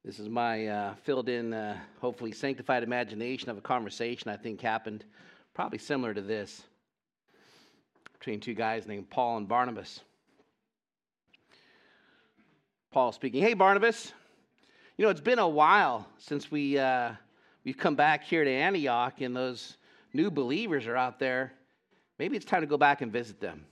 This is my filled in, hopefully sanctified imagination of a conversation I think happened probably similar to this between two guys named Paul and Barnabas. Paul speaking, "Hey Barnabas, it's been a while since we've come back here to Antioch and those new believers are out there. Maybe it's time to go back and visit them."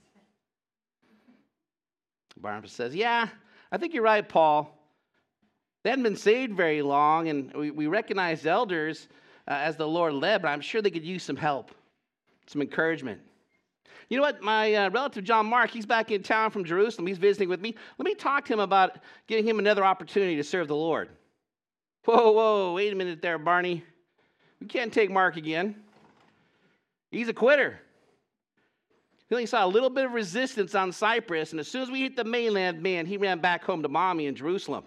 Barnabas says, "Yeah, I think you're right, Paul. They hadn't been saved very long, and we recognized elders as the Lord led, but I'm sure they could use some help, some encouragement. You know what? My relative John Mark, he's back in town from Jerusalem. He's visiting with me. Let me talk to him about giving him another opportunity to serve the Lord." Whoa, wait a minute there, Barney. We can't take Mark again. He's a quitter. He only saw a little bit of resistance on Cyprus, and as soon as we hit the mainland, man, he ran back home to mommy in Jerusalem.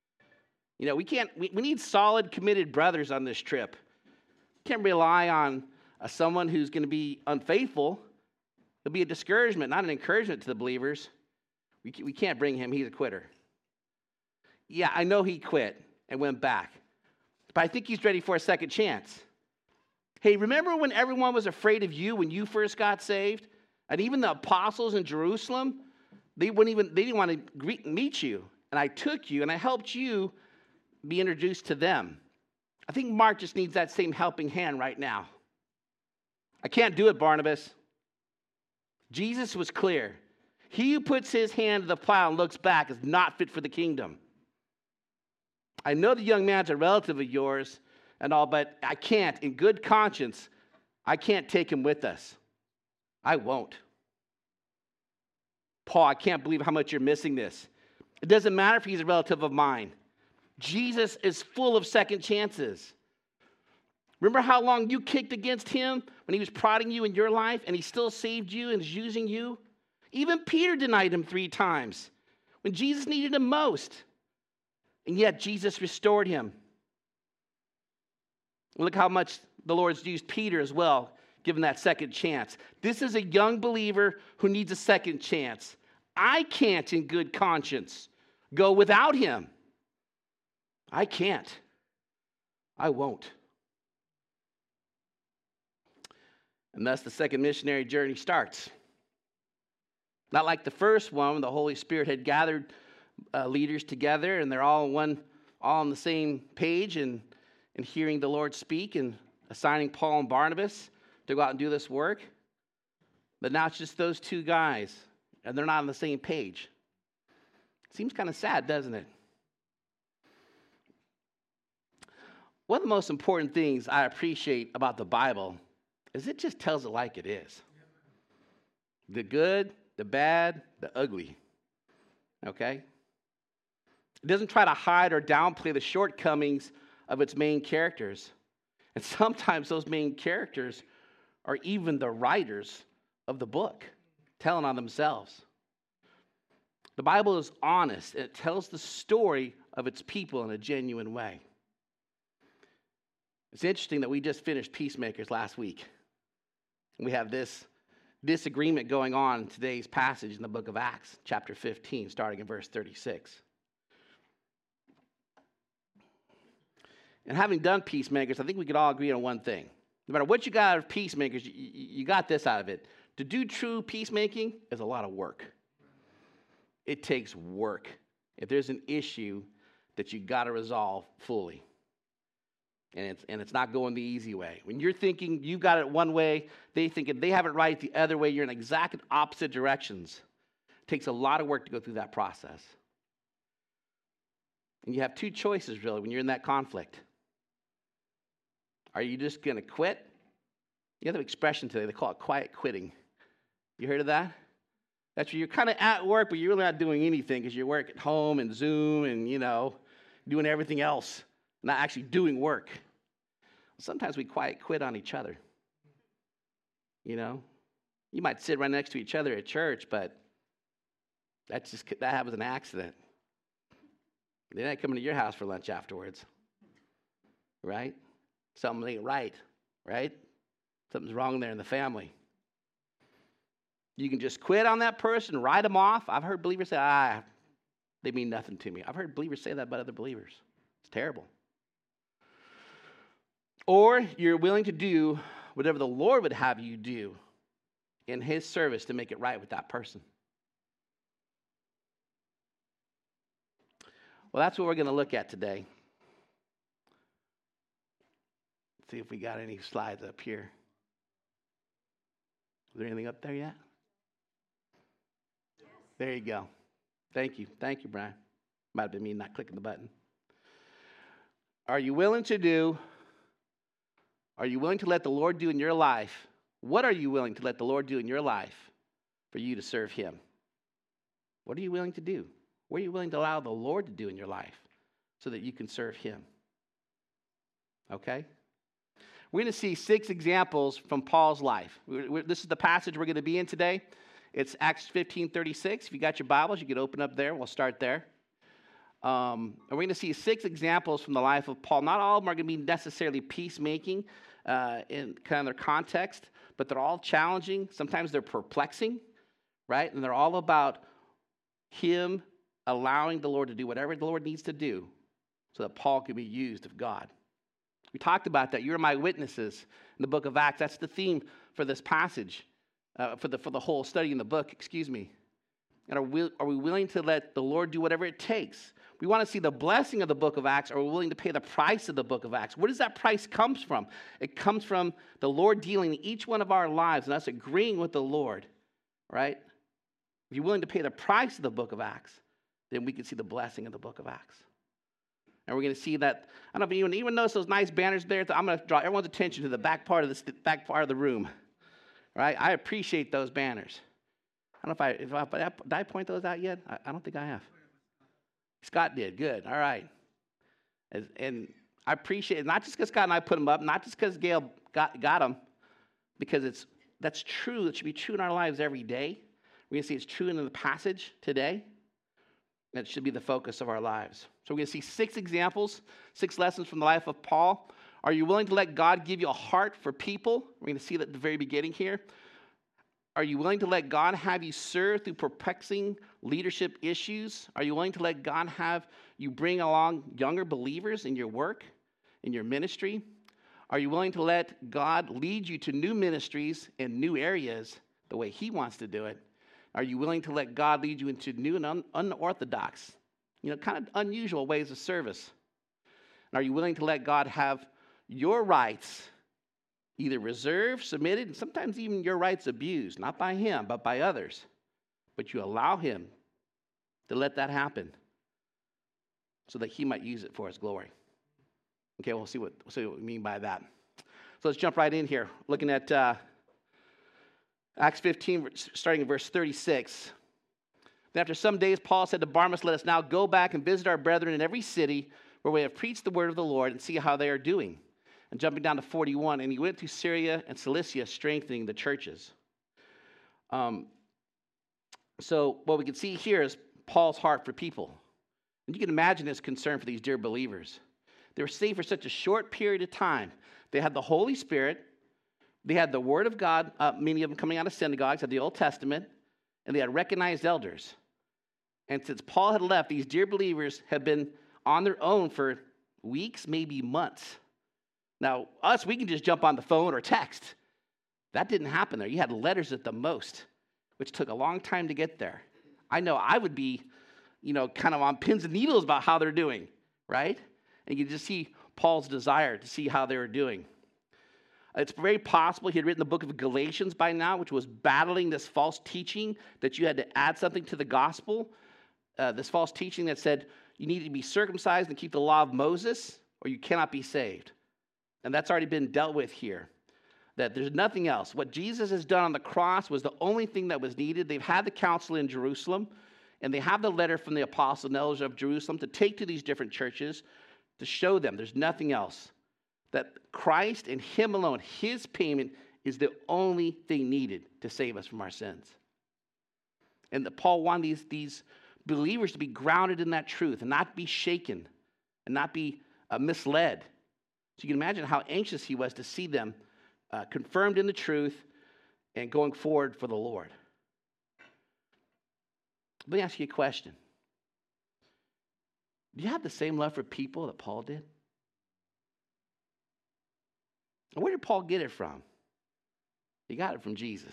We need solid, committed brothers on this trip. Can't rely on someone who's going to be unfaithful. It'll be a discouragement, not an encouragement to the believers. We can't bring him. He's a quitter. Yeah, I know he quit and went back, but I think he's ready for a second chance. Hey, remember when everyone was afraid of you when you first got saved? And even the apostles in Jerusalem, they didn't want to meet you. And I took you and I helped you be introduced to them. I think Mark just needs that same helping hand right now. I can't do it, Barnabas. Jesus was clear. He who puts his hand to the plow and looks back is not fit for the kingdom. I know the young man's a relative of yours and all, but I can't, in good conscience, I can't take him with us. I won't. Paul, I can't believe how much you're missing this. It doesn't matter if he's a relative of mine. Jesus is full of second chances. Remember how long you kicked against him when he was prodding you in your life and he still saved you and is using you? Even Peter denied him 3 times when Jesus needed him most. And yet Jesus restored him. Look how much the Lord's used Peter as well, given that second chance. This is a young believer who needs a second chance. I can't, in good conscience, go without him. I can't. I won't. And thus the second missionary journey starts. Not like the first one, when the Holy Spirit had gathered leaders together and they're all on the same page and hearing the Lord speak and assigning Paul and Barnabas to go out and do this work. But now it's just those 2 guys, and they're not on the same page. Seems kind of sad, doesn't it? One of the most important things I appreciate about the Bible is it just tells it like it is. The good, the bad, the ugly. Okay? It doesn't try to hide or downplay the shortcomings of its main characters. And sometimes those main characters are even the writers of the book, telling on themselves. The Bible is honest. It tells the story of its people in a genuine way. It's interesting that we just finished Peacemakers last week. And we have this disagreement going on in today's passage in the book of Acts, chapter 15, starting in verse 36. And having done Peacemakers, I think we could all agree on one thing. No matter what you got out of Peacemakers, you got this out of it. To do true peacemaking is a lot of work. It takes work. If there's an issue that you got to resolve fully. And it's not going the easy way. When you're thinking you got it one way, they think if they have it right the other way, you're in exact opposite directions. It takes a lot of work to go through that process. And you have 2 choices, really, when you're in that conflict. Are you just going to quit? You have an expression today. They call it quiet quitting. You heard of that? That's where you're kind of at work, but you're really not doing anything because you work at home and Zoom and, doing everything else, not actually doing work. Sometimes we quiet quit on each other. You might sit right next to each other at church, but that happens an accident. They're not coming to your house for lunch afterwards, right? Something ain't right? Something's wrong there in the family. You can just quit on that person, write them off. I've heard believers say, they mean nothing to me. I've heard believers say that about other believers. It's terrible. Or you're willing to do whatever the Lord would have you do in his service to make it right with that person. Well, that's what we're going to look at today. Let's see if we got any slides up here. Is there anything up there yet? There you go. Thank you. Thank you, Brian. Might have been me not clicking the button. Are you willing to let the Lord do in your life? What are you willing to let the Lord do in your life for you to serve him? What are you willing to do? What are you willing to allow the Lord to do in your life so that you can serve him? Okay? We're going to see 6 examples from Paul's life. This is the passage we're going to be in today. It's Acts 15:36. If you got your Bibles, you can open up there. We'll start there. And we're going to see 6 examples from the life of Paul. Not all of them are going to be necessarily peacemaking in kind of their context, but they're all challenging. Sometimes they're perplexing, right? And they're all about him allowing the Lord to do whatever the Lord needs to do so that Paul can be used of God. We talked about that. You're my witnesses in the book of Acts. That's the theme for this passage, for the whole study in the book, excuse me. And are we willing to let the Lord do whatever it takes? We want to see the blessing of the book of Acts. Are we willing to pay the price of the book of Acts? Where does that price come from? It comes from the Lord dealing in each one of our lives and us agreeing with the Lord, right? If you're willing to pay the price of the book of Acts, then we can see the blessing of the book of Acts. And we're going to see that. I don't know if anyone notice those nice banners there. I'm going to draw everyone's attention to the back part of the room, right? I appreciate those banners. I don't know did I point those out yet? I don't think I have. Scott did. Good. All right. And I appreciate it, not just because Scott and I put them up, not just because Gail got them, because that's true. It should be true in our lives every day. We're going to see it's true in the passage today. That should be the focus of our lives. So we're going to see 6 examples, 6 lessons from the life of Paul. Are you willing to let God give you a heart for people? We're going to see that at the very beginning here. Are you willing to let God have you serve through perplexing leadership issues? Are you willing to let God have you bring along younger believers in your work, in your ministry? Are you willing to let God lead you to new ministries in new areas the way he wants to do it? Are you willing to let God lead you into new and unorthodox, kind of unusual ways of service? And are you willing to let God have your rights either reserved, submitted, and sometimes even your rights abused, not by him, but by others? But you allow him to let that happen so that he might use it for his glory. Okay, we'll see what we mean by that. So let's jump right in here, looking at Acts 15, starting in verse 36. Then after some days, Paul said to Barnabas, "Let us now go back and visit our brethren in every city where we have preached the word of the Lord and see how they are doing." And jumping down to 41, and he went to Syria and Cilicia, strengthening the churches. So what we can see here is Paul's heart for people. And you can imagine his concern for these dear believers. They were saved for such a short period of time. They had the Holy Spirit. They had the Word of God, many of them coming out of synagogues, had the Old Testament, and they had recognized elders. And since Paul had left, these dear believers have been on their own for weeks, maybe months. Now, we can just jump on the phone or text. That didn't happen there. You had letters at the most, which took a long time to get there. I know I would be, kind of on pins and needles about how they're doing, right? And you just see Paul's desire to see how they were doing. It's very possible he had written the book of Galatians by now, which was battling this false teaching that you had to add something to the gospel. This false teaching that said you needed to be circumcised and keep the law of Moses, or you cannot be saved. And that's already been dealt with here. That there's nothing else. What Jesus has done on the cross was the only thing that was needed. They've had the council in Jerusalem, and they have the letter from the apostles and elders of Jerusalem to take to these different churches to show them there's nothing else. That Christ and him alone, his payment, is the only thing needed to save us from our sins. And that Paul wanted these believers to be grounded in that truth and not be shaken and not be misled. So you can imagine how anxious he was to see them confirmed in the truth and going forward for the Lord. Let me ask you a question. Do you have the same love for people that Paul did? And where did Paul get it from? He got it from Jesus.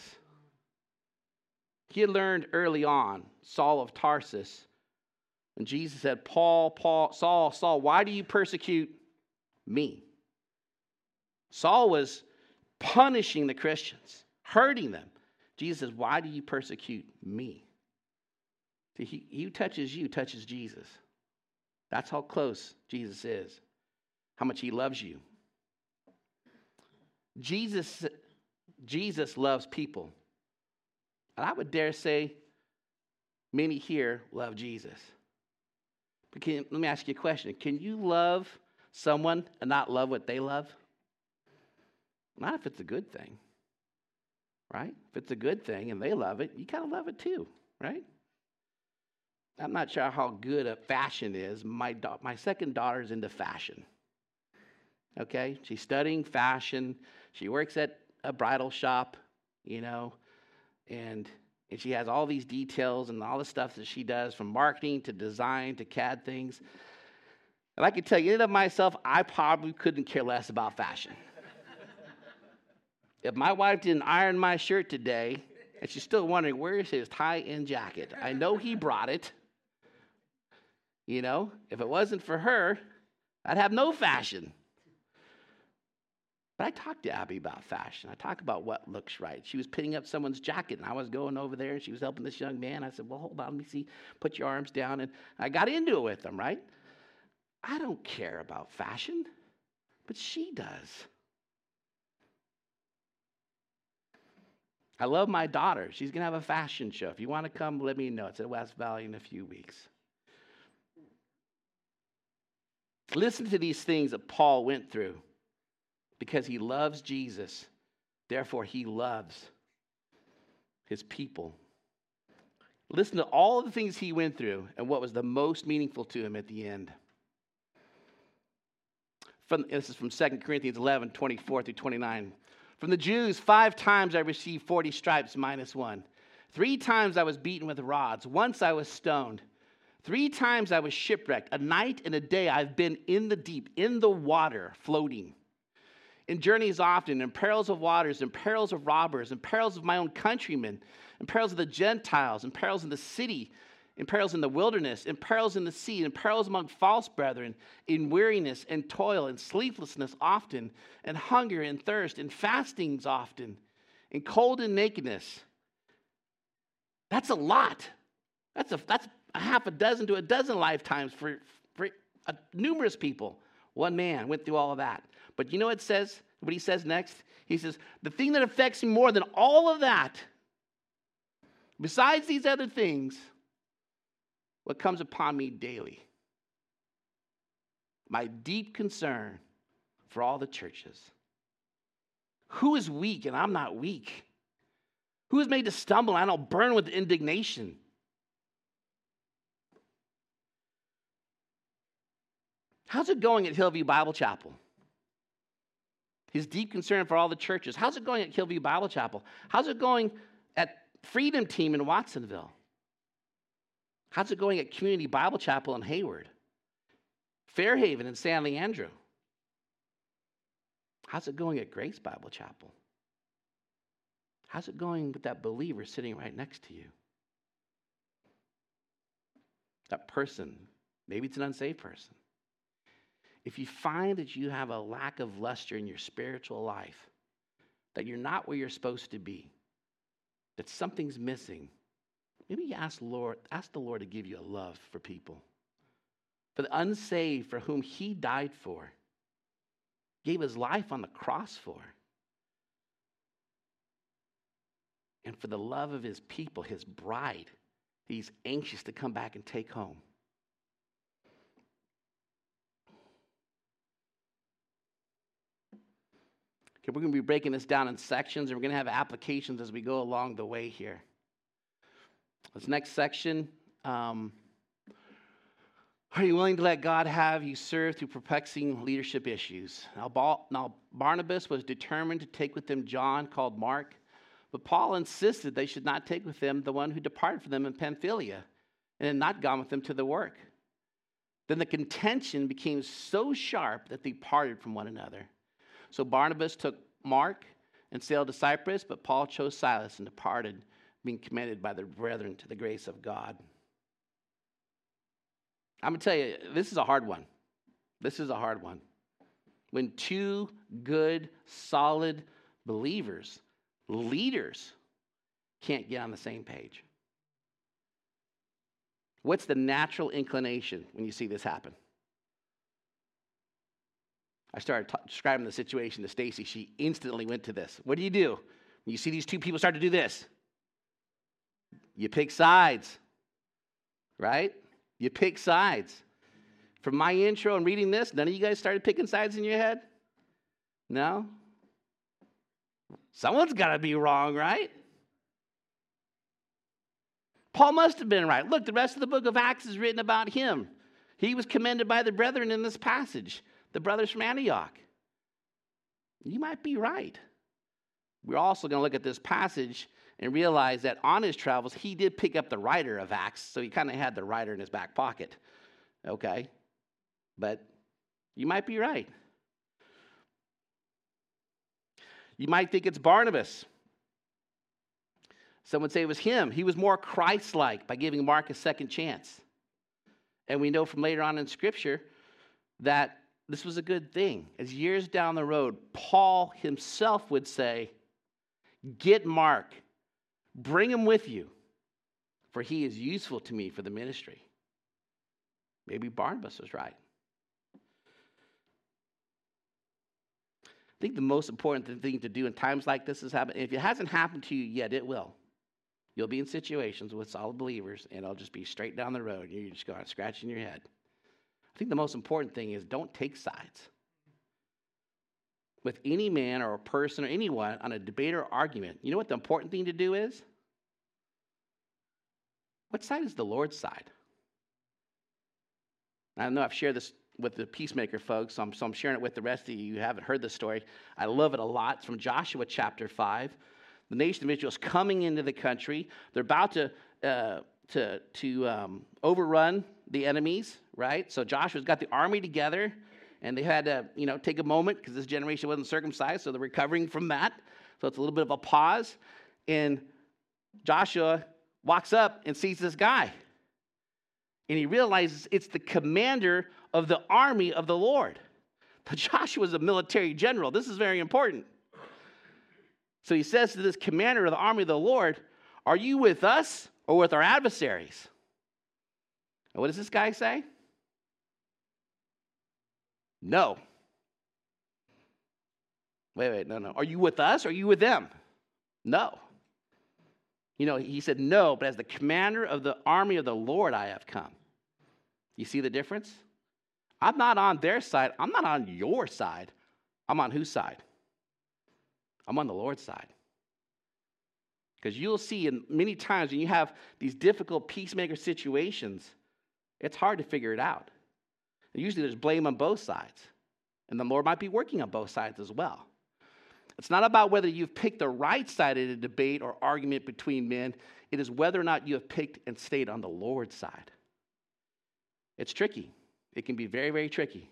He had learned early on, Saul of Tarsus, and Jesus said, Saul, why do you persecute me? Saul was punishing the Christians, hurting them. Jesus says, why do you persecute me? See, he who touches you touches Jesus. That's how close Jesus is, how much he loves you. Jesus loves people. And I would dare say many here love Jesus. But let me ask you a question. Can you love someone and not love what they love? Not if it's a good thing, right? If it's a good thing and they love it, you kind of love it too, right? I'm not sure how good a fashion is. My second daughter's into fashion. Okay? She's studying fashion. She works at a bridal shop, and she has all these details and all the stuff that she does, from marketing to design to CAD things. And I can tell you, in and of myself, I probably couldn't care less about fashion. If my wife didn't iron my shirt today, and she's still wondering, where's his tie-in jacket? I know he brought it. If it wasn't for her, I'd have no fashion. But I talked to Abby about fashion. I talked about what looks right. She was pinning up someone's jacket, and I was going over there, and she was helping this young man. I said, well, hold on, let me see. Put your arms down. And I got into it with them, right? I don't care about fashion, but she does. I love my daughter. She's going to have a fashion show. If you want to come, let me know. It's at West Valley in a few weeks. Listen to these things that Paul went through. Because he loves Jesus, therefore he loves his people. Listen to all of the things he went through and what was the most meaningful to him at the end. This is from 2 Corinthians 11, 24 through 29. From the Jews, 5 times I received 40 stripes minus 1. 3 times I was beaten with rods. Once I was stoned. 3 times I was shipwrecked. A night and a day I've been in the deep, in the water, floating. In journeys often, in perils of waters, in perils of robbers, in perils of my own countrymen, in perils of the Gentiles, in perils in the city, in perils in the wilderness, in perils in the sea, in perils among false brethren, in weariness and toil and sleeplessness often, and hunger and thirst, and fastings often, in cold and nakedness. That's a lot. That's a half a dozen to a dozen lifetimes for numerous people. One man went through all of that. But you know what he says next? He says, the thing that affects me more than all of that, besides these other things, what comes upon me daily, my deep concern for all the churches. Who is weak and I'm not weak? Who is made to stumble and I don't burn with indignation? How's it going at Hillview Bible Chapel? His deep concern for all the churches. How's it going at Hillview Bible Chapel? How's it going at Freedom Team in Watsonville? How's it going at Community Bible Chapel in Hayward? Fairhaven and San Leandro? How's it going at Grace Bible Chapel? How's it going with that believer sitting right next to you? That person, maybe it's an unsaved person. If you find that you have a lack of luster in your spiritual life, that you're not where you're supposed to be, that something's missing, maybe you ask the Lord to give you a love for people, for the unsaved for whom he died for, gave his life on the cross for, and for the love of his people, his bride, he's anxious to come back and take home. Okay, we're going to be breaking this down in sections, and we're going to have applications as we go along the way here. This next section, are you willing to let God have you serve through perplexing leadership issues? Now Barnabas was determined to take with them John, called Mark, but Paul insisted they should not take with them the one who departed from them in Pamphylia and had not gone with them to the work. Then the contention became so sharp that they parted from one another. So Barnabas took Mark and sailed to Cyprus, but Paul chose Silas and departed, being commended by the brethren to the grace of God. I'm going to tell you, this is a hard one. This is a hard one. When two good, solid believers, leaders, can't get on the same page. What's the natural inclination when you see this happen? I started describing the situation to Stacy. She instantly went to this. What do? When you see these two people start to do this? You pick sides, right? You pick sides. From my intro and reading this, none of you guys started picking sides in your head? No? Someone's got to be wrong, right? Paul must have been right. Look, the rest of the book of Acts is written about him. He was commended by the brethren in this passage, the brothers from Antioch. You might be right. We're also going to look at this passage and realize that on his travels, he did pick up the writer of Acts, so he kind of had the writer in his back pocket. Okay? But you might be right. You might think it's Barnabas. Some would say it was him. He was more Christ-like by giving Mark a second chance. And we know from later on in Scripture that this was a good thing. As years down the road, Paul himself would say, get Mark, bring him with you, for he is useful to me for the ministry. Maybe Barnabas was right. I think the most important thing to do in times like this is happen. If it hasn't happened to you yet, it will. You'll be in situations with solid believers, and it'll just be straight down the road. You're just going scratching your head. I think the most important thing is don't take sides. With any man or a person or anyone on a debate or argument, you know what the important thing to do is? What side is the Lord's side? I know I've shared this with the Peacemaker folks, so I'm sharing it with the rest of you who haven't heard this story. I love it a lot. It's from Joshua chapter 5. The nation of Israel is coming into the country. They're about to overrun the enemies, right? So Joshua's got the army together, and they had to, take a moment because this generation wasn't circumcised, so they're recovering from that. So it's a little bit of a pause. And Joshua walks up and sees this guy. And he realizes it's the commander of the army of the Lord. But Joshua's a military general. This is very important. So he says to this commander of the army of the Lord, are you with us or with our adversaries? And what does this guy say? No. Wait, no. Are you with us or are you with them? No. He said no, but as the commander of the army of the Lord I have come. You see the difference? I'm not on their side. I'm not on your side. I'm on whose side? I'm on the Lord's side. Because you'll see in many times when you have these difficult peacemaker situations, it's hard to figure it out. And usually there's blame on both sides. And the Lord might be working on both sides as well. It's not about whether you've picked the right side in a debate or argument between men. It is whether or not you have picked and stayed on the Lord's side. It's tricky. It can be very, very tricky.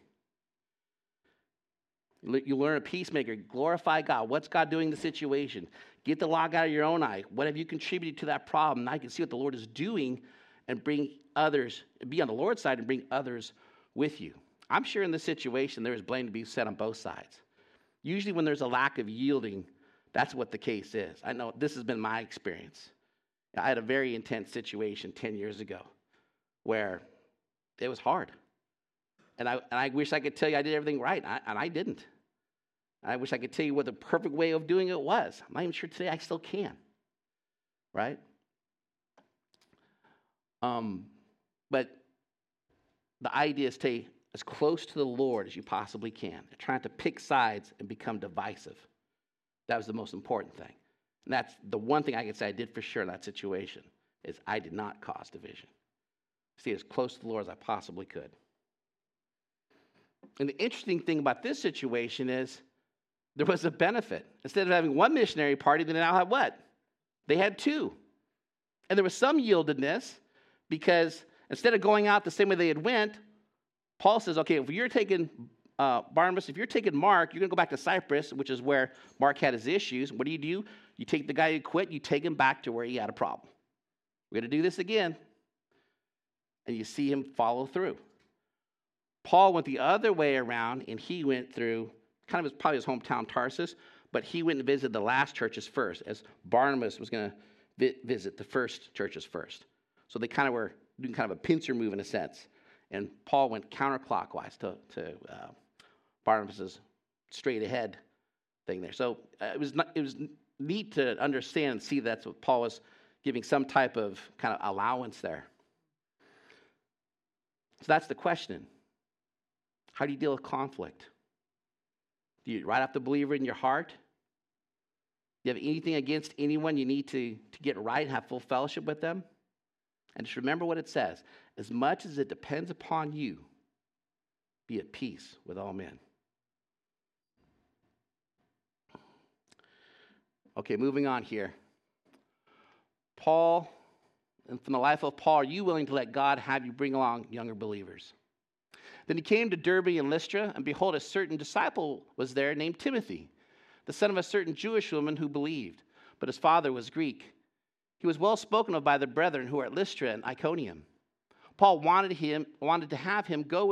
You learn a peacemaker, glorify God. What's God doing in the situation? Get the log out of your own eye. What have you contributed to that problem? Now you can see what the Lord is doing and bring others, be on the Lord's side and bring others with you. I'm sure in this situation there is blame to be set on both sides. Usually when there's a lack of yielding, that's what the case is. I know this has been my experience. I had a very intense situation 10 years ago where it was hard. And I wish I could tell you I did everything right, and I didn't. I wish I could tell you what the perfect way of doing it was. I'm not even sure today I still can, right? But the idea is stay as close to the Lord as you possibly can. Trying to pick sides and become divisive. That was the most important thing. And that's the one thing I can say I did for sure in that situation, is I did not cause division. Stay as close to the Lord as I possibly could. And the interesting thing about this situation is there was a benefit. Instead of having one missionary party, they now have what? They had two. And there was some yieldedness because instead of going out the same way they had went, Paul says, okay, if you're taking Barnabas, if you're taking Mark, you're going to go back to Cyprus, which is where Mark had his issues. What do? You take the guy who quit, you take him back to where he had a problem. We're going to do this again. And you see him follow through. Paul went the other way around, and he went through probably his hometown Tarsus, but he went and visited the last churches first, as Barnabas was going to visit the first churches first. So they kind of were doing kind of a pincer move in a sense. And Paul went counterclockwise to Barnabas's straight ahead thing there. So it was neat to understand and see that's what Paul was giving some type of kind of allowance there. So that's the question. How do you deal with conflict? Do you write off the believer in your heart? Do you have anything against anyone you need to get right and have full fellowship with them? And just remember what it says. As much as it depends upon you, be at peace with all men. Okay, moving on here. Paul, and from the life of Paul, are you willing to let God have you bring along younger believers? Then he came to Derbe and Lystra, and behold, a certain disciple was there named Timothy, the son of a certain Jewish woman who believed, but his father was Greek. He was well spoken of by the brethren who were at Lystra and Iconium. Paul wanted to have him go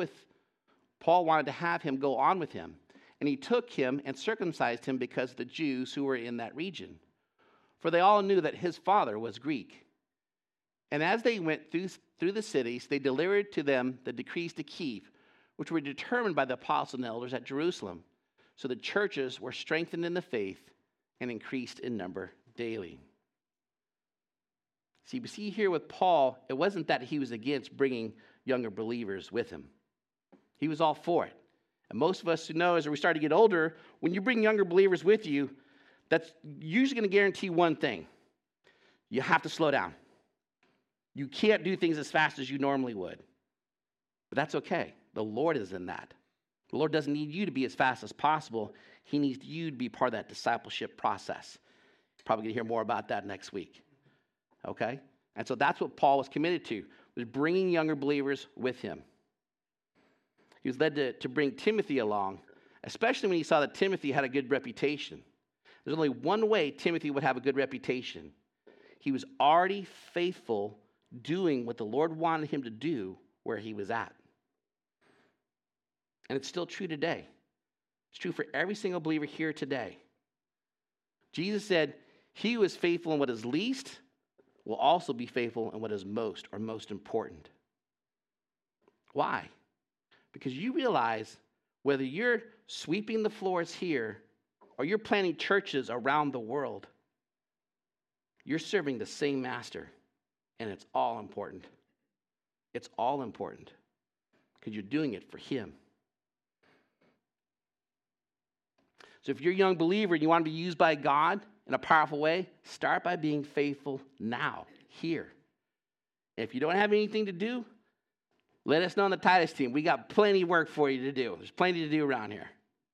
on with him, and he took him and circumcised him because of the Jews who were in that region. For they all knew that his father was Greek. And as they went through the cities, they delivered to them the decrees to keep, which were determined by the apostles and elders at Jerusalem. So the churches were strengthened in the faith and increased in number daily. See, we see here with Paul, it wasn't that he was against bringing younger believers with him. He was all for it. And most of us who know as we start to get older, when you bring younger believers with you, that's usually going to guarantee one thing. You have to slow down. You can't do things as fast as you normally would. But that's okay. The Lord is in that. The Lord doesn't need you to be as fast as possible. He needs you to be part of that discipleship process. Probably going to hear more about that next week. Okay? And so that's what Paul was committed to, was bringing younger believers with him. He was led to bring Timothy along, especially when he saw that Timothy had a good reputation. There's only one way Timothy would have a good reputation. He was already faithful doing what the Lord wanted him to do where he was at. And it's still true today. It's true for every single believer here today. Jesus said, he who is faithful in what is least will also be faithful in what is most or most important. Why? Because you realize whether you're sweeping the floors here or you're planting churches around the world, you're serving the same master, and it's all important. It's all important because you're doing it for him. So if you're a young believer and you want to be used by God in a powerful way, start by being faithful now, here. And if you don't have anything to do, let us know on the Titus team. We got plenty of work for you to do. There's plenty to do around here.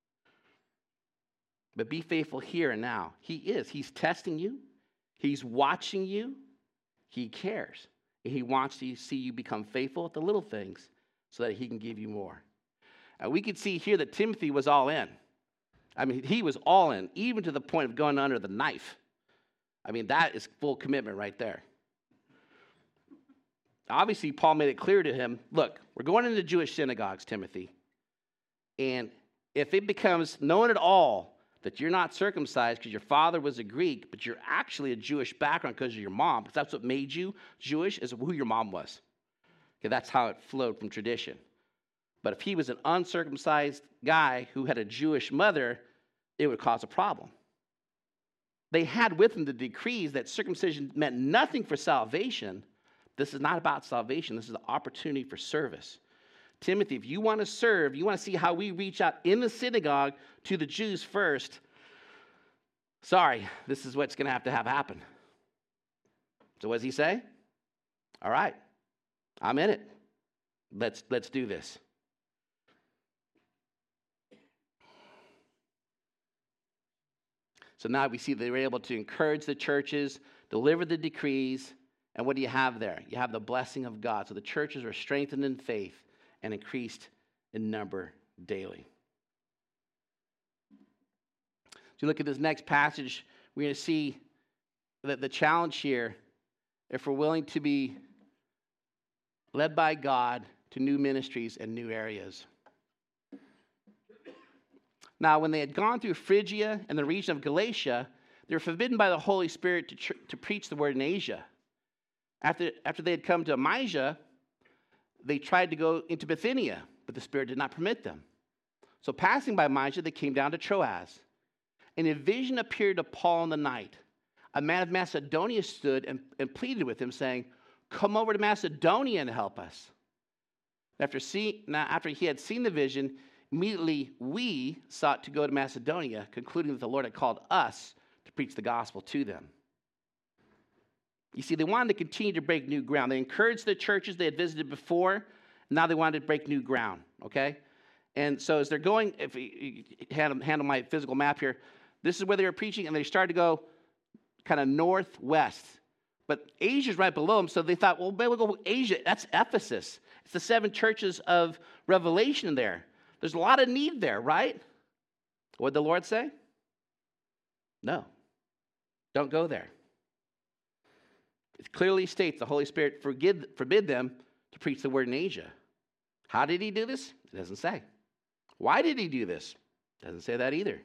But be faithful here and now. He is. He's testing you. He's watching you. He cares. And he wants to see you become faithful at the little things so that he can give you more. And we could see here that Timothy was all in. I mean, he was all in, even to the point of going under the knife. I mean, that is full commitment right there. Obviously, Paul made it clear to him, look, we're going into Jewish synagogues, Timothy. And if it becomes known at all that you're not circumcised because your father was a Greek, but you're actually a Jewish background because of your mom, because that's what made you Jewish, is who your mom was. Okay, that's how it flowed from tradition. But if he was an uncircumcised guy who had a Jewish mother, it would cause a problem. They had with them the decrees that circumcision meant nothing for salvation. This is not about salvation. This is an opportunity for service. Timothy, if you want to serve, you want to see how we reach out in the synagogue to the Jews first, sorry, this is what's going to have happen. So what does he say? All right, I'm in it. Let's do this. So now we see they were able to encourage the churches, deliver the decrees, and what do you have there? You have the blessing of God. So the churches were strengthened in faith and increased in number daily. So you look at this next passage, we're going to see that the challenge here, if we're willing to be led by God to new ministries and new areas. Now, when they had gone through Phrygia and the region of Galatia, they were forbidden by the Holy Spirit to preach the word in Asia. After they had come to Mysia, they tried to go into Bithynia, but the Spirit did not permit them. So passing by Mysia, they came down to Troas. And a vision appeared to Paul in the night. A man of Macedonia stood and pleaded with him, saying, "Come over to Macedonia and help us." After he had seen the vision, immediately we sought to go to Macedonia, concluding that the Lord had called us to preach the gospel to them. You see, they wanted to continue to break new ground. They encouraged the churches they had visited before, and now they wanted to break new ground, okay? And so as they're going, if you handle my physical map here, this is where they were preaching, and they started to go kind of northwest. But Asia's right below them, so they thought, well, maybe we'll go Asia. That's Ephesus. It's the 7 churches of Revelation there. There's a lot of need there, right? What did the Lord say? No. Don't go there. It clearly states the Holy Spirit forbid them to preach the word in Asia. How did he do this? It doesn't say. Why did he do this? It doesn't say that either.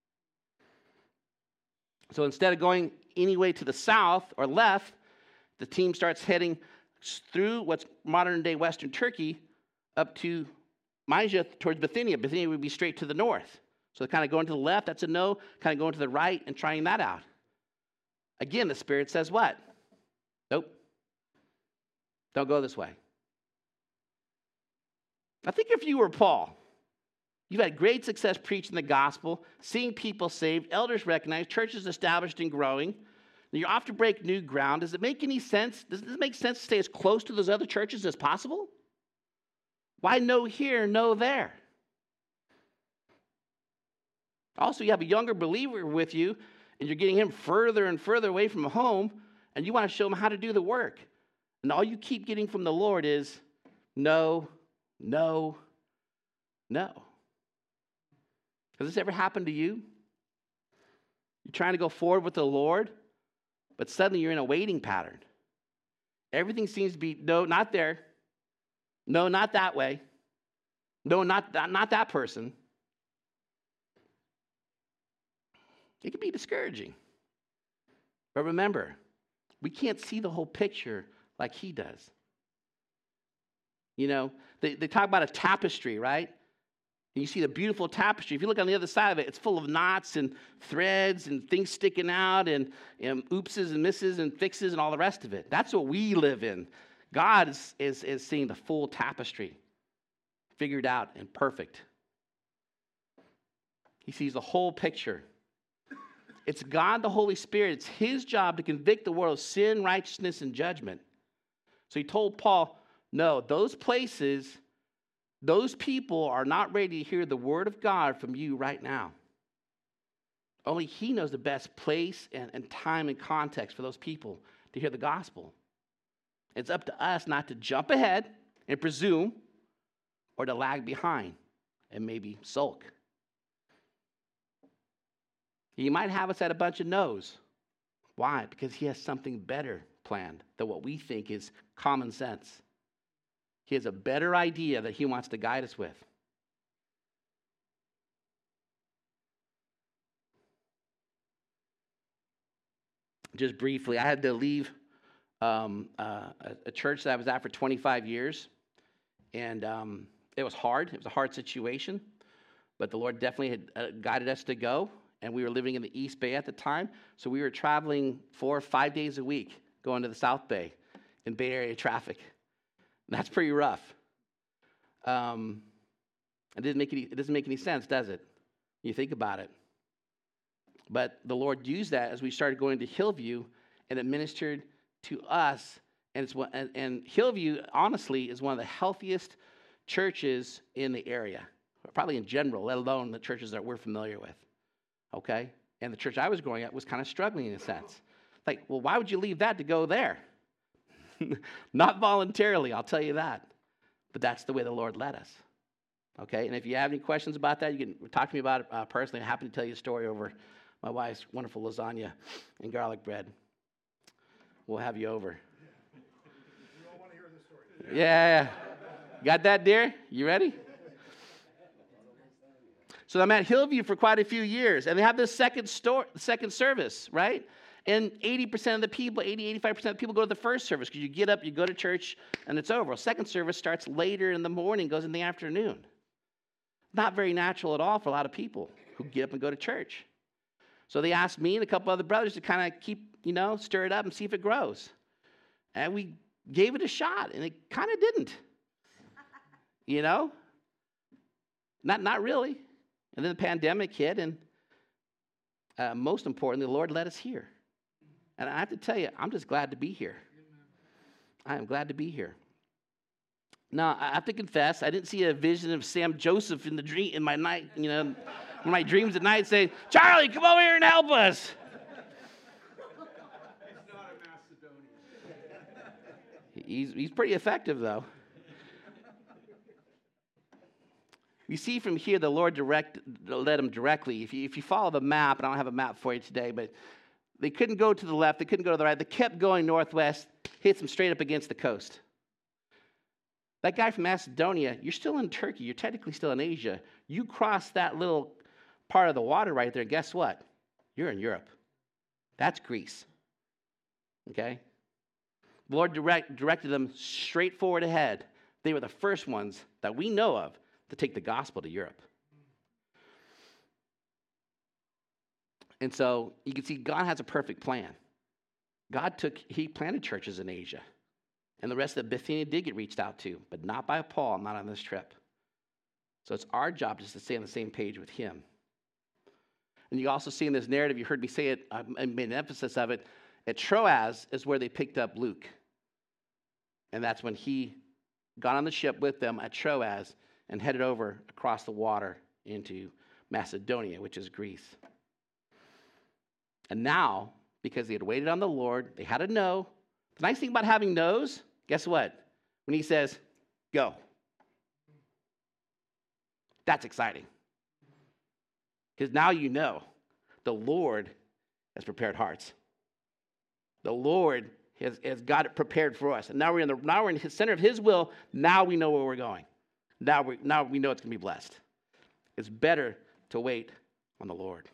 So instead of going any way to the south or left, the team starts heading through what's modern-day Western Turkey up to Mysia towards Bithynia. Bithynia would be straight to the north. So they're kind of going to the left, that's a no. Kind of going to the right and trying that out. Again, the Spirit says what? Nope. Don't go this way. I think if you were Paul, you've had great success preaching the gospel, seeing people saved, elders recognized, churches established and growing. And you're off to break new ground. Does it make any sense? Does it make sense to stay as close to those other churches as possible? Why no here, no there? Also, you have a younger believer with you, and you're getting him further and further away from home, and you want to show him how to do the work. And all you keep getting from the Lord is no, no, no. Has this ever happened to you? You're trying to go forward with the Lord, but suddenly you're in a waiting pattern. Everything seems to be, no, not there. No, not that way. No, not that person. It can be discouraging. But remember, we can't see the whole picture like he does. You know, they talk about a tapestry, right? And you see the beautiful tapestry. If you look on the other side of it, it's full of knots and threads and things sticking out and oopses and misses and fixes and all the rest of it. That's what we live in. God is seeing the full tapestry, figured out and perfect. He sees the whole picture. It's God, the Holy Spirit. It's his job to convict the world of sin, righteousness, and judgment. So he told Paul, no, those places, those people are not ready to hear the word of God from you right now. Only he knows the best place and time and context for those people to hear the gospel. It's up to us not to jump ahead and presume or to lag behind and maybe sulk. He might have us at a bunch of no's. Why? Because he has something better planned than what we think is common sense. He has a better idea that he wants to guide us with. Just briefly, I had to leave a church that I was at for 25 years. And it was hard. It was a hard situation. But the Lord definitely had guided us to go. And we were living in the East Bay at the time. So we were traveling 4 or 5 days a week going to the South Bay in Bay Area traffic. And that's pretty rough. It doesn't make any sense, does it? You think about it. But the Lord used that as we started going to Hillview, and it ministered to us. And Hillview, honestly, is one of the healthiest churches in the area, probably in general, let alone the churches that we're familiar with. Okay? And the church I was growing at was kind of struggling in a sense. Like, well, why would you leave that to go there? Not voluntarily, I'll tell you that. But that's the way the Lord led us. Okay, and if you have any questions about that, you can talk to me about it personally. I'm happy to tell you a story over my wife's wonderful lasagna and garlic bread. We'll have you over. We all want to hear this story. Yeah. Got that, dear? You ready? So I'm at Hillview for quite a few years, and they have this second service, right? And 80% of the people, 85% of the people go to the first service because you get up, you go to church, and it's over. Well, second service starts later in the morning, goes in the afternoon. Not very natural at all for a lot of people who get up and go to church. So they asked me and a couple other brothers to kind of keep, stir it up and see if it grows. And we gave it a shot, and it kind of didn't. Not really. And then the pandemic hit, and most importantly, the Lord led us here. And I have to tell you, I'm just glad to be here. I am glad to be here. Now, I have to confess, I didn't see a vision of Sam Joseph in my night, in my dreams at night saying, "Charlie, come over here and help us." He's not a Macedonian. He's pretty effective, though. You see from here, the Lord led him directly. If you follow the map, and I don't have a map for you today, but they couldn't go to the left, they couldn't go to the right. They kept going northwest, hits them straight up against the coast. That guy from Macedonia, you're still in Turkey. You're technically still in Asia. You cross that little part of the water right there, guess what? You're in Europe. That's Greece. Okay? The Lord directed them straight forward ahead. They were the first ones that we know of to take the gospel to Europe. And so you can see God has a perfect plan. He planted churches in Asia. And the rest of Bithynia did get reached out to, but not by Paul, not on this trip. So it's our job just to stay on the same page with him. And you also see in this narrative, you heard me say it, I made an emphasis of it, at Troas is where they picked up Luke. And that's when he got on the ship with them at Troas and headed over across the water into Macedonia, which is Greece. And now, because they had waited on the Lord, they had a no. The nice thing about having no's, guess what? When he says, go. That's exciting. Because now you know the Lord has prepared hearts. The Lord has got it prepared for us. And now we're in the center of his will. Now we know where we're going. Now we know it's going to be blessed. It's better to wait on the Lord.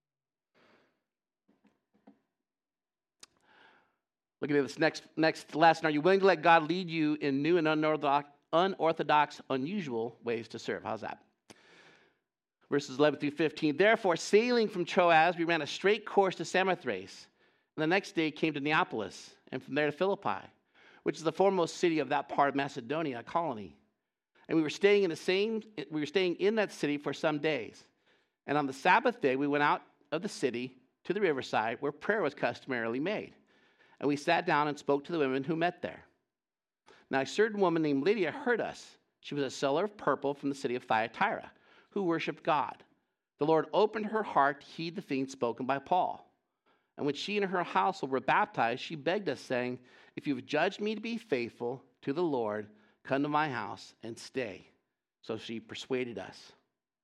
Look at this next lesson. Are you willing to let God lead you in new and unorthodox, unusual ways to serve? How's that? Verses 11 through 15. Therefore, sailing from Troas, we ran a straight course to Samothrace. And the next day came to Neapolis, and from there to Philippi, which is the foremost city of that part of Macedonia, a colony. And we were staying in that city for some days. And on the Sabbath day, we went out of the city to the riverside where prayer was customarily made. And we sat down and spoke to the women who met there. Now, a certain woman named Lydia heard us. She was a seller of purple from the city of Thyatira, who worshiped God. The Lord opened her heart to heed the things spoken by Paul. And when she and her household were baptized, she begged us, saying, "If you've judged me to be faithful to the Lord, come to my house and stay." So she persuaded us.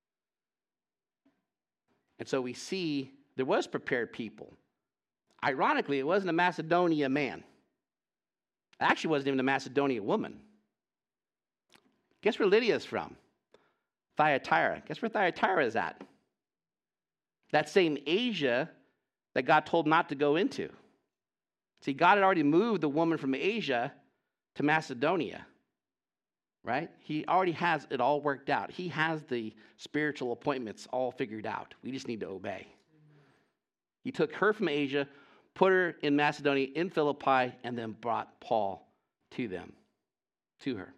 And so we see there was prepared people. Ironically, it wasn't a Macedonia man. It actually wasn't even a Macedonia woman. Guess where Lydia is from? Thyatira. Guess where Thyatira is at? That same Asia that God told not to go into. See, God had already moved the woman from Asia to Macedonia, right? He already has it all worked out. He has the spiritual appointments all figured out. We just need to obey. He took her from Asia, put her in Macedonia, in Philippi, and then brought Paul to her.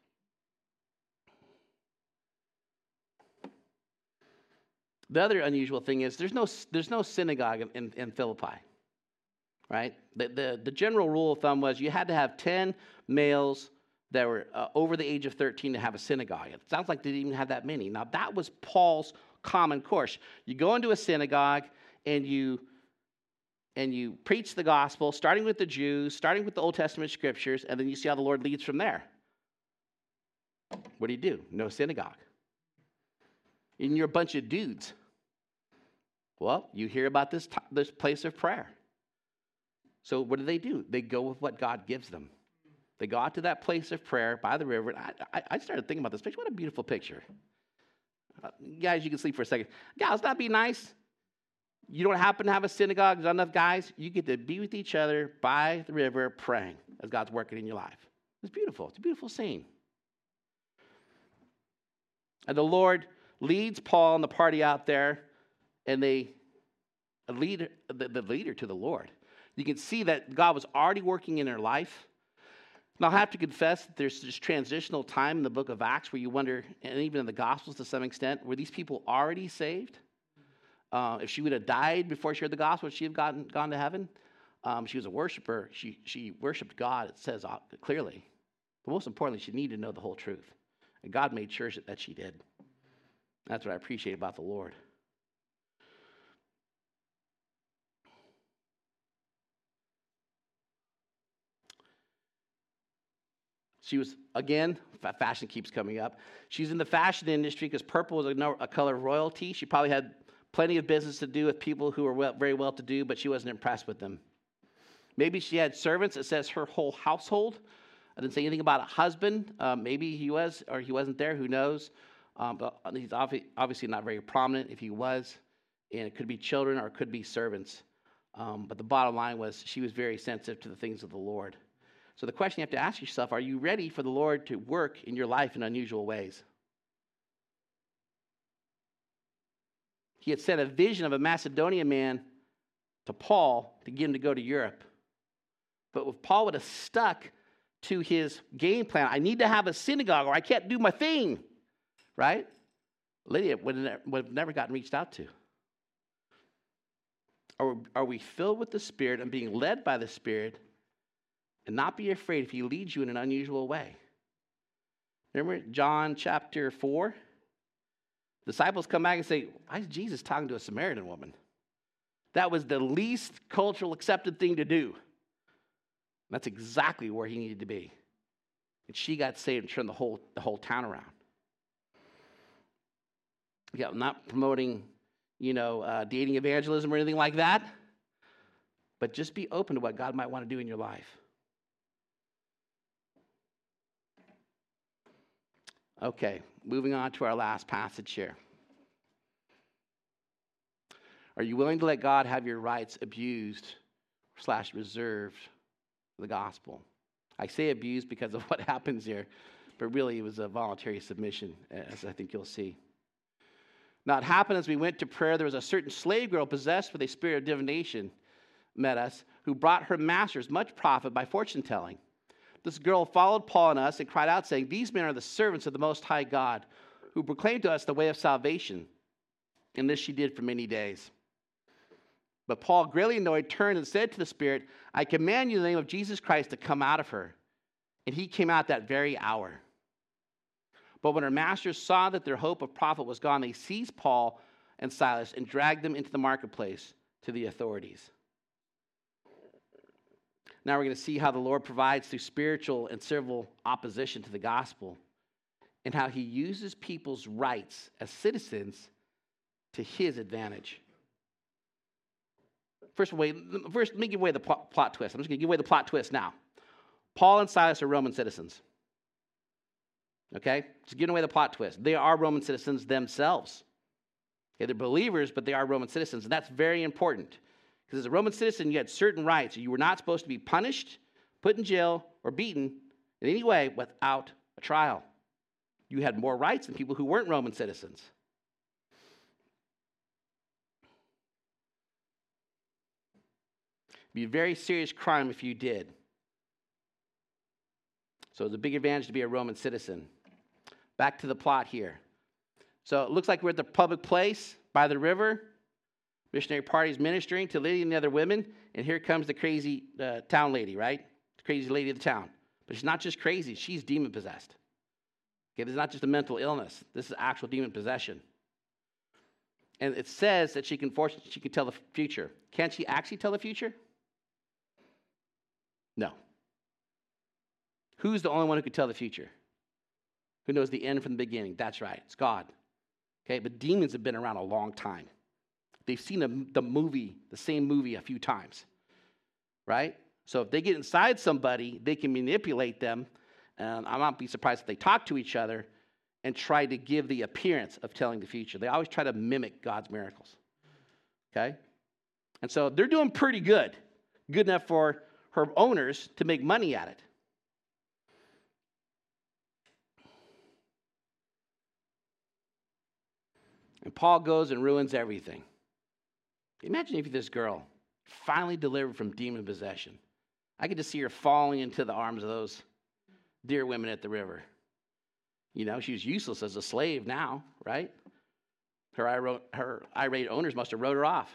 The other unusual thing is there's no synagogue in Philippi, right? The general rule of thumb was you had to have 10 males that were over the age of 13 to have a synagogue. It sounds like they didn't even have that many. Now, that was Paul's common course. You go into a synagogue and you preach the gospel, starting with the Jews, starting with the Old Testament scriptures, and then you see how the Lord leads from there. What do? No synagogue. and you're a bunch of dudes. Well, you hear about this place of prayer. So what do? They go with what God gives them. They go out to that place of prayer by the river. And I started thinking about this picture. What a beautiful picture. Guys, you can sleep for a second. Gals, that'd be nice. You don't happen to have a synagogue, there's not enough guys. You get to be with each other by the river praying as God's working in your life. It's beautiful. It's a beautiful scene. And the Lord leads Paul and the party out there, and they lead the leader to the Lord. You can see that God was already working in their life. Now, I have to confess that there's this transitional time in the book of Acts where you wonder, and even in the Gospels to some extent, were these people already saved? If she would have died before she heard the gospel, would she have gone to heaven? She was a worshiper. She worshiped God, it says clearly. But most importantly, she needed to know the whole truth. And God made sure that she did. That's what I appreciate about the Lord. She was, again, fashion keeps coming up. She's in the fashion industry because purple was a color of royalty. She probably had plenty of business to do with people who were very well-to-do, but she wasn't impressed with them. Maybe she had servants. It says her whole household. I didn't say anything about a husband. Maybe he was, or he wasn't there. Who knows? But he's obviously not very prominent if he was. And it could be children or it could be servants. But the bottom line was she was very sensitive to the things of the Lord. So the question you have to ask yourself, are you ready for the Lord to work in your life in unusual ways? He had sent a vision of a Macedonian man to Paul to get him to go to Europe. But if Paul would have stuck to his game plan, I need to have a synagogue or I can't do my thing, right? Lydia would have never gotten reached out to. Are we filled with the Spirit and being led by the Spirit and not be afraid if he leads you in an unusual way? Remember John chapter 4? Disciples come back and say, why is Jesus talking to a Samaritan woman? That was the least cultural accepted thing to do. That's exactly where he needed to be. And she got saved and turned the whole town around. Yeah, I'm not promoting, dating evangelism or anything like that. But just be open to what God might want to do in your life. Okay, moving on to our last passage here. Are you willing to let God have your rights abused / reserved for the gospel? I say abused because of what happens here, but really it was a voluntary submission, as I think you'll see. Now it happened as we went to prayer, there was a certain slave girl possessed with a spirit of divination met us, who brought her masters much profit by fortune telling. This girl followed Paul and us and cried out, saying, these men are the servants of the Most High God, who proclaim to us the way of salvation. And this she did for many days. But Paul, greatly annoyed, turned and said to the spirit, I command you in the name of Jesus Christ to come out of her. And he came out that very hour. But when her masters saw that their hope of profit was gone, they seized Paul and Silas and dragged them into the marketplace to the authorities. Now we're going to see how the Lord provides through spiritual and civil opposition to the gospel and how he uses people's rights as citizens to his advantage. First, let me give away the plot twist. I'm just going to give away the plot twist now. Paul and Silas are Roman citizens. Okay? Just giving away the plot twist. They are Roman citizens themselves. Okay, they're believers, but they are Roman citizens, and that's very important. Because as a Roman citizen, you had certain rights. You were not supposed to be punished, put in jail, or beaten in any way without a trial. You had more rights than people who weren't Roman citizens. It'd be a very serious crime if you did. So it's a big advantage to be a Roman citizen. Back to the plot here. So it looks like we're at the public place by the river. Missionary party's ministering to Lydia and the other women, and here comes the crazy town lady, right? The crazy lady of the town. But she's not just crazy, she's demon-possessed. Okay, this is not just a mental illness. This is actual demon possession. And it says that she can tell the future. Can she actually tell the future? No. Who's the only one who can tell the future? Who knows the end from the beginning? That's right, it's God. Okay, but demons have been around a long time. They've seen the same movie a few times, right? So if they get inside somebody, they can manipulate them. And I won't be surprised if they talk to each other and try to give the appearance of telling the future. They always try to mimic God's miracles, okay? And so they're doing pretty good enough for her owners to make money at it. And Paul goes and ruins everything. Imagine if this girl finally delivered from demon possession. I could just see her falling into the arms of those dear women at the river. You know, she was useless as a slave now, right? Her irate owners must have wrote her off.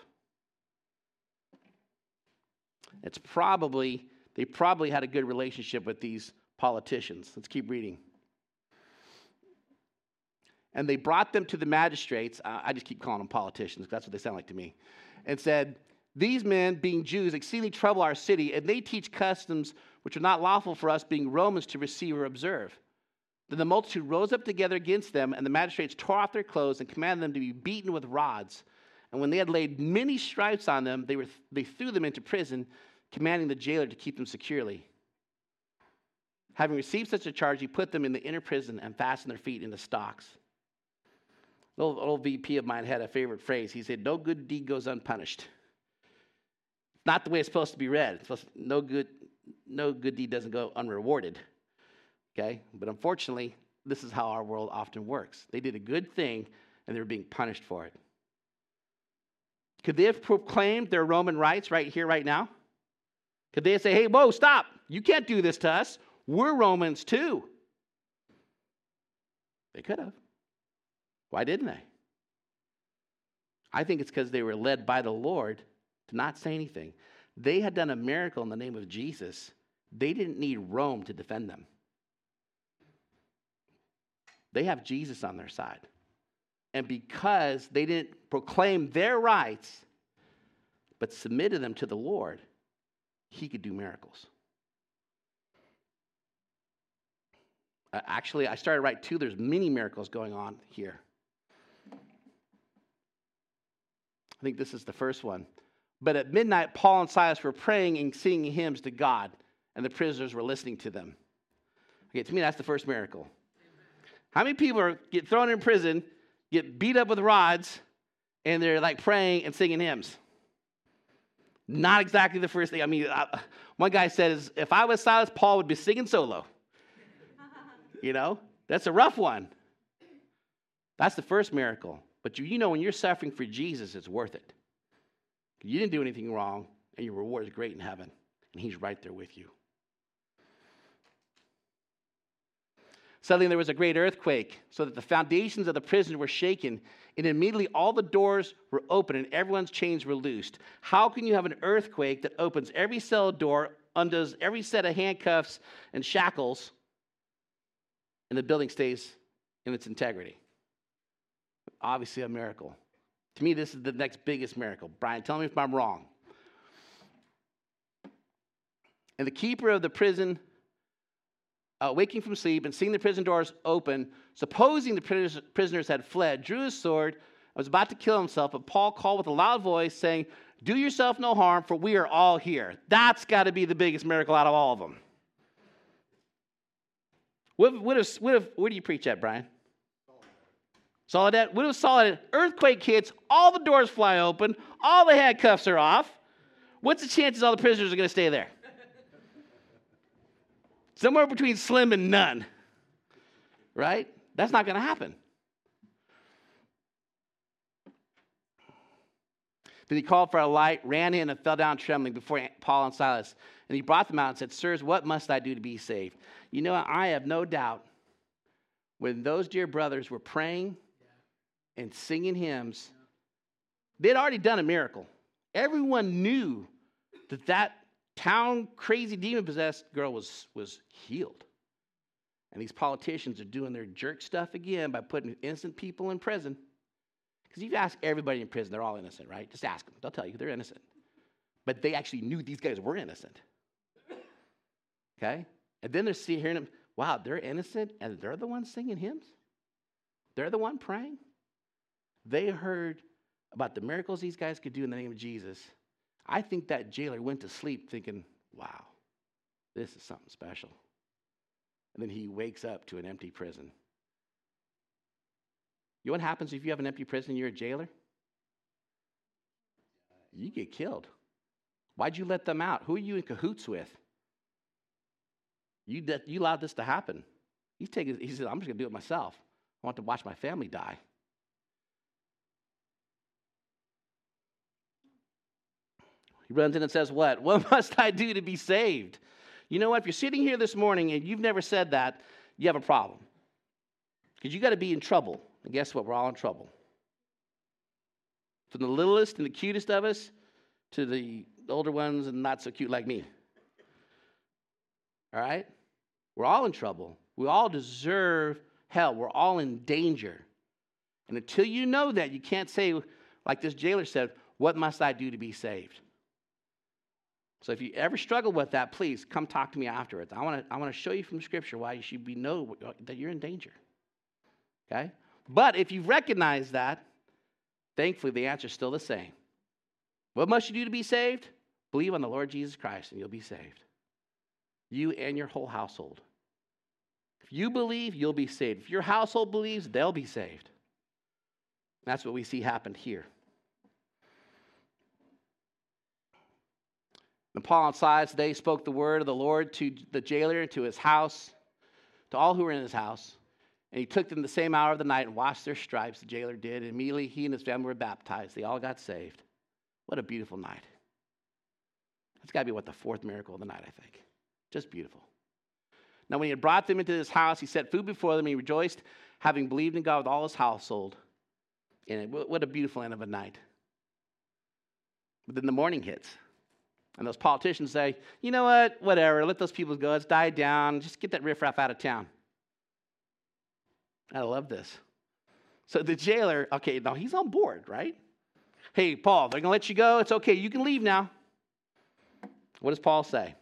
They probably had a good relationship with these politicians. Let's keep reading. And they brought them to the magistrates. I just keep calling them politicians, because that's what they sound like to me. And said, these men, being Jews, exceedingly trouble our city, and they teach customs which are not lawful for us, being Romans, to receive or observe. Then the multitude rose up together against them, and the magistrates tore off their clothes and commanded them to be beaten with rods. And when they had laid many stripes on them, they threw them into prison, commanding the jailer to keep them securely. Having received such a charge, he put them in the inner prison and fastened their feet into stocks. The old VP of mine had a favorite phrase. He said, no good deed goes unpunished. Not the way it's supposed to be read. No good deed doesn't go unrewarded. Okay? But unfortunately, this is how our world often works. They did a good thing, and they were being punished for it. Could they have proclaimed their Roman rights right here, right now? Could they say, hey, whoa, stop. You can't do this to us. We're Romans too. They could have. Why didn't they? I think it's because they were led by the Lord to not say anything. They had done a miracle in the name of Jesus. They didn't need Rome to defend them. They have Jesus on their side. And because they didn't proclaim their rights, but submitted them to the Lord, he could do miracles. Actually, I started right too. There's many miracles going on here. I think this is the first one. But at midnight, Paul and Silas were praying and singing hymns to God, and the prisoners were listening to them. Okay, to me, that's the first miracle. How many people get thrown in prison, get beat up with rods, and they're like praying and singing hymns? Not exactly the first thing. I mean, one guy said, if I was Silas, Paul would be singing solo. You know, that's a rough one. That's the first miracle. But you know, when you're suffering for Jesus, it's worth it. You didn't do anything wrong, and your reward is great in heaven, and he's right there with you. Suddenly there was a great earthquake, so that the foundations of the prison were shaken, and immediately all the doors were open, and everyone's chains were loosed. How can you have an earthquake that opens every cell door, undoes every set of handcuffs and shackles, and the building stays in its integrity? Obviously a miracle. To me, this is the next biggest miracle. Brian, tell me if I'm wrong. And the keeper of the prison, waking from sleep and seeing the prison doors open, supposing the prisoners had fled, drew his sword and was about to kill himself. But Paul called with a loud voice, saying, do yourself no harm, for we are all here. That's got to be the biggest miracle out of all of them. Where do you preach at, Brian? Soledad. What if Soledad? Earthquake hits, all the doors fly open, all the handcuffs are off. What's the chances all the prisoners are going to stay there? Somewhere between slim and none. Right? That's not going to happen. Then he called for a light, ran in, and fell down trembling before Paul and Silas. And he brought them out and said, sirs, what must I do to be saved? You know, I have no doubt when those dear brothers were praying and singing hymns, they'd already done a miracle. Everyone knew that town crazy demon-possessed girl was healed. And these politicians are doing their jerk stuff again by putting innocent people in prison. Because if you ask everybody in prison, they're all innocent, right? Just ask them. They'll tell you they're innocent. But they actually knew these guys were innocent. Okay? And then they're hearing them, wow, they're innocent, and they're the ones singing hymns? They're the one praying? they heard about the miracles these guys could do in the name of Jesus. I think that jailer went to sleep thinking, wow, this is something special. And then he wakes up to an empty prison. You know what happens if you have an empty prison and you're a jailer? You get killed. Why'd you let them out? Who are you in cahoots with? You allowed this to happen. He said, I'm just going to do it myself. I want to watch my family die. He runs in and says, what? What must I do to be saved? You know what? If you're sitting here this morning and you've never said that, you have a problem. Because you got to be in trouble. And guess what? We're all in trouble. From the littlest and the cutest of us to the older ones and not so cute like me. All right? We're all in trouble. We all deserve hell. We're all in danger. And until you know that, you can't say, like this jailer said, what must I do to be saved? So if you ever struggle with that, please come talk to me afterwards. I want to show you from Scripture why you should know that you're in danger. Okay? But if you've recognized that, thankfully the answer is still the same. What must you do to be saved? Believe on the Lord Jesus Christ and you'll be saved. You and your whole household. If you believe, you'll be saved. If your household believes, they'll be saved. That's what we see happened here. And Paul and Silas, they spoke the word of the Lord to the jailer, to his house, to all who were in his house. And he took them the same hour of the night and washed their stripes, the jailer did. And immediately he and his family were baptized. They all got saved. What a beautiful night. That's got to be what, the fourth miracle of the night, I think. Just beautiful. Now, when he had brought them into his house, he set food before them, and he rejoiced, having believed in God with all his household. And what a beautiful end of a night. But then the morning hits. And those politicians say, you know what, whatever, let those people go. It's died down. Just get that riffraff out of town. I love this. So the jailer, okay, now he's on board, right? Hey, Paul, they're going to let you go. It's okay. You can leave now. What does Paul say?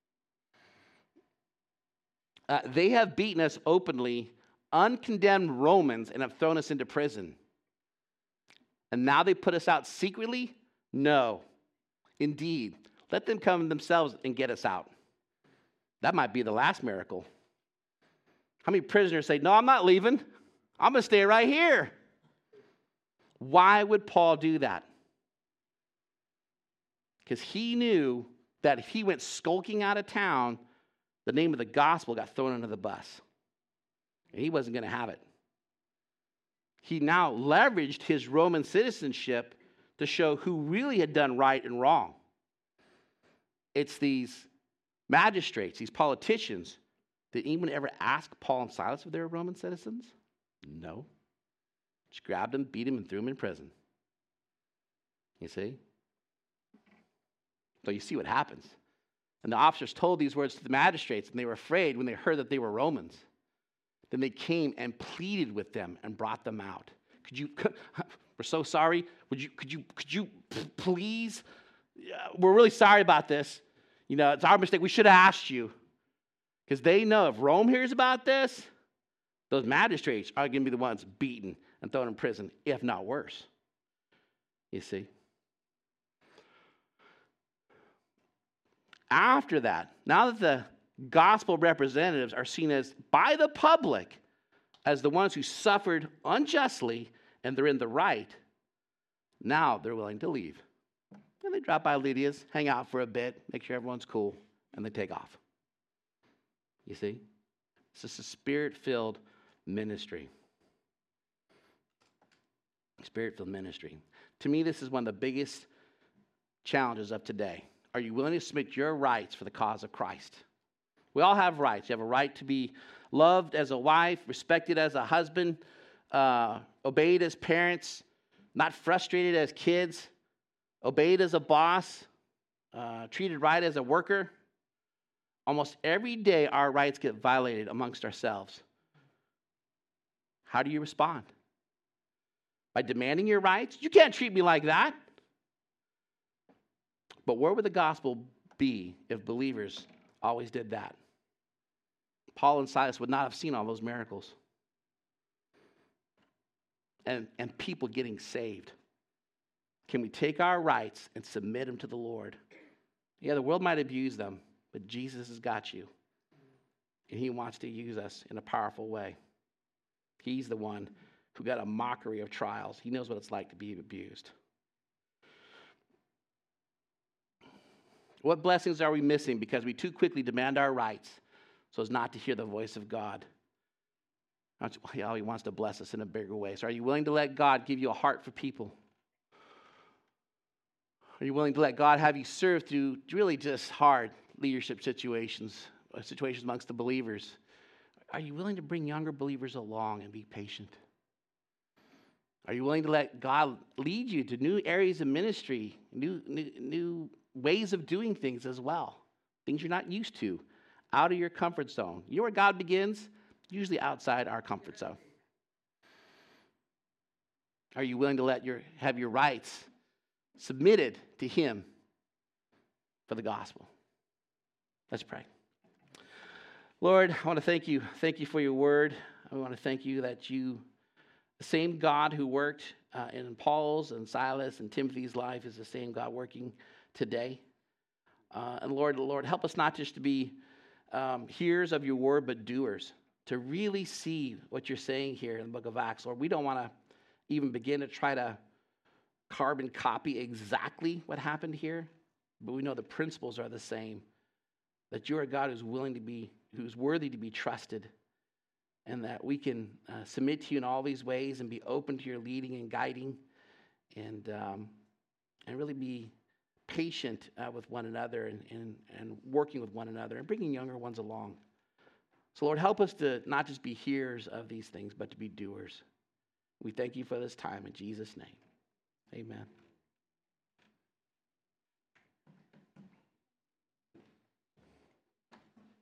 They have beaten us openly, uncondemned Romans, and have thrown us into prison. And now they put us out secretly? No. Indeed. Let them come themselves and get us out. That might be the last miracle. How many prisoners say, no, I'm not leaving. I'm going to stay right here. Why would Paul do that? Because he knew that if he went skulking out of town, the name of the gospel got thrown under the bus. And he wasn't going to have it. He now leveraged his Roman citizenship to show who really had done right and wrong. It's these magistrates, these politicians. Did anyone ever ask Paul and Silas if they were Roman citizens? No. Just grabbed them, beat them, and threw them in prison. You see? So you see what happens. And the officers told these words to the magistrates, and they were afraid when they heard that they were Romans. Then they came and pleaded with them and brought them out. We're so sorry. Could you please? We're really sorry about this. You know, it's our mistake. We should have asked you. Because they know if Rome hears about this, those magistrates are going to be the ones beaten and thrown in prison, if not worse. You see? After that, now that the gospel representatives are seen as, by the public, as the ones who suffered unjustly and they're in the right, now they're willing to leave. And they drop by Lydia's, hang out for a bit, make sure everyone's cool, and they take off. You see? It's just a spirit-filled ministry. Spirit-filled ministry. To me, this is one of the biggest challenges of today. Are you willing to submit your rights for the cause of Christ? We all have rights. You have a right to be loved as a wife, respected as a husband, obeyed as parents, not frustrated as kids, obeyed as a boss, treated right as a worker. Almost every day, our rights get violated amongst ourselves. How do you respond? By demanding your rights? You can't treat me like that. But where would the gospel be if believers always did that? Paul and Silas would not have seen all those miracles. and people getting saved? Can we take our rights and submit them to the Lord? Yeah, the world might abuse them, but Jesus has got you. And he wants to use us in a powerful way. He's the one who got a mockery of trials. He knows what it's like to be abused. What blessings are we missing because we too quickly demand our rights so as not to hear the voice of God? He wants to bless us in a bigger way. So are you willing to let God give you a heart for people? Are you willing to let God have you serve through really just hard leadership situations amongst the believers? Are you willing to bring younger believers along and be patient? Are you willing to let God lead you to new areas of ministry, new ways of doing things as well? Things you're not used to, out of your comfort zone. You know where God begins? Usually outside our comfort zone. Are you willing to have your rights submitted to Him for the gospel? Let's pray. Lord, I want to thank you. Thank you for your word. I want to thank you that the same God who worked in Paul's and Silas and Timothy's life is the same God working today. And Lord, help us not just to be hearers of your word, but doers, to really see what you're saying here in the book of Acts. Lord, we don't want to even begin to try to carbon copy exactly what happened here, but we know the principles are the same, that you're a God who's worthy to be trusted, and that we can submit to you in all these ways and be open to your leading and guiding, and really be patient with one another and working with one another and bringing younger ones along. So, Lord, help us to not just be hearers of these things, but to be doers. We thank you for this time in Jesus' name. Amen.